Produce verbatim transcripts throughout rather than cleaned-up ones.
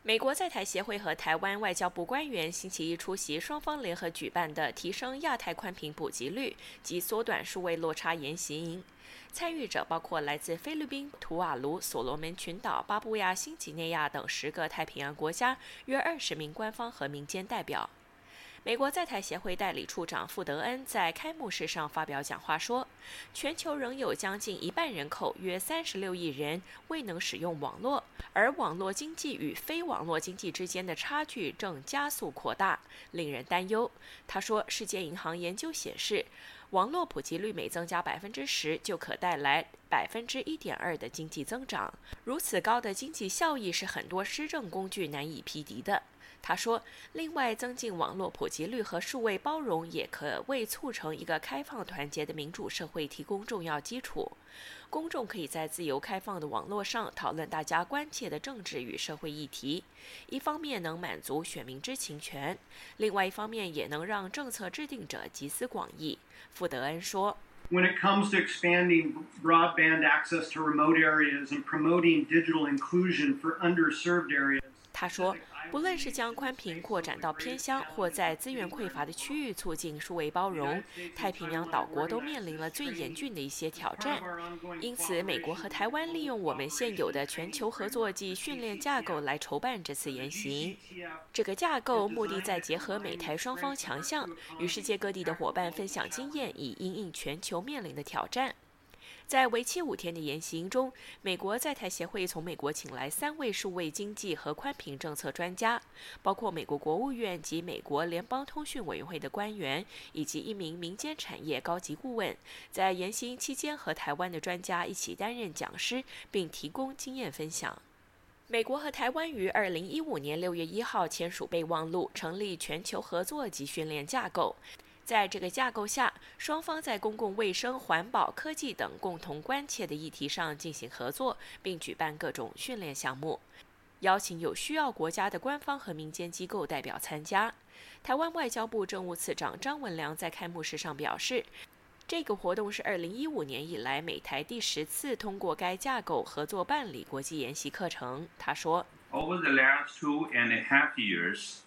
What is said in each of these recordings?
美国在台协会和台湾外交部官员星期一出席双方联合举办的提升亚太宽频普及率及缩短数位落差研习营，参与者包括来自菲律宾、图瓦卢、所罗门群岛、巴布亚新几内亚等十个太平洋国家约二十名官方和民间代表。美国在台协会代理处长傅德恩在开幕式上发表讲话说，全球仍有将近一半人口约三十六亿人未能使用网络，而网络经济与非网络经济之间的差距正加速扩大，令人担忧。他说，世界银行研究显示，网络普及率每增加百分之十，就可带来百分之一点二的经济增长。如此高的经济效益是很多施政工具难以匹敌的。他说，另外增进网络普及率和数位包容也可为促成一个开放团结的民主社会提供重要基础。公众可以在自由开放的网络上讨论大家关切的政治与社会议题，一方面能满足选民知情权，另外一方面也能让政策制定者集思广益。傅德恩说， When it comes to expanding broadband access to remote areas and promoting digital inclusion for underserved areas, 他说，不论是将宽频扩展到偏乡，或在资源匮乏的区域促进数位包容，太平洋岛国都面临了最严峻的一些挑战。因此，美国和台湾利用我们现有的全球合作及训练架构来筹办这次研习营。这个架构目的在结合美台双方强项，与世界各地的伙伴分享经验，以因应全球面临的挑战。在为期五天的研习营中，美国在台协会从美国请来三位数位经济和宽频政策专家，包括美国国务院及美国联邦通讯委员会的官员，以及一名民间产业高级顾问。在研习营期间，和台湾的专家一起担任讲师，并提供经验分享。美国和台湾于二零一五年六月一号签署备忘录，成立全球合作及训练架构。在这个架构下，双方在公共卫生、环保、科技等共同关切的议题上进行合作，并举办各种训练项目，邀请有需要国家的官方和民间机构代表参加。台湾外交部政务次长张文良在开幕式上表示，这个活动是二零一五年以来美台第十次通过该架构合作办理国际研习课程。他说 ，Over the last two and a half years,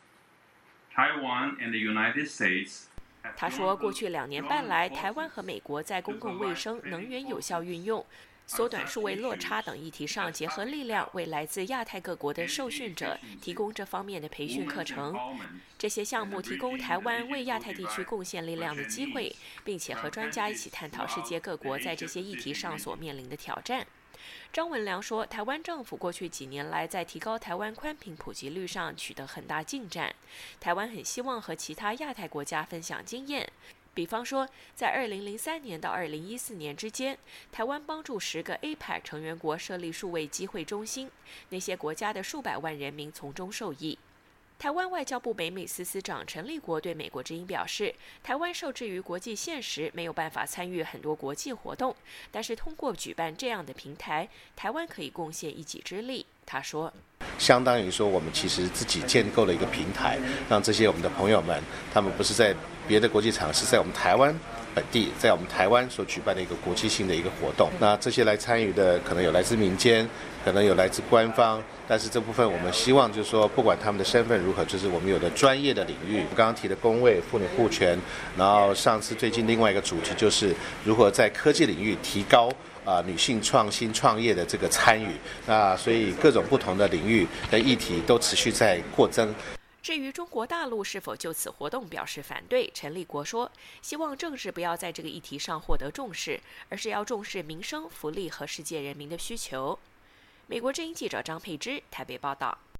Taiwan and the United States 他说，过去两年半来，台湾和美国在公共卫生、能源有效运用、缩短数位落差等议题上结合力量，为来自亚太各国的受训者提供这方面的培训课程。这些项目提供台湾为亚太地区贡献力量的机会，并且和专家一起探讨世界各国在这些议题上所面临的挑战。张文良说，台湾政府过去几年来在提高台湾宽频普及率上取得很大进展，台湾很希望和其他亚太国家分享经验。比方说，在二零零三年到二零一四年之间，台湾帮助十个 A P E C 成员国设立数位机会中心，那些国家的数百万人民从中受益。台湾外交部北美司司长陈立国对美国之音表示，台湾受制于国际现实，没有办法参与很多国际活动，但是通过举办这样的平台，台湾可以贡献一己之力。他说， 相当于说我们其实自己建构了一个平台，让这些我们的朋友们，他们不是在别的国际场，是在我们台湾本地，在我们台湾所举办的一个国际性的一个活动。那这些来参与的可能有来自民间，可能有来自官方，但是这部分我们希望就是说，不管他们的身份如何，就是我们有的专业的领域，我刚刚提的公卫、妇女护权，然后上次最近另外一个主题就是如何在科技领域提高啊、呃、女性创新创业的这个参与。那所以各种不同的领域的议题都持续在扩增。 至于中国大陆是否就此活动表示反对，陈立国说，希望政治不要在这个议题上获得重视，而是要重视民生、福利和世界人民的需求。美国之音记者张佩芝台北报道。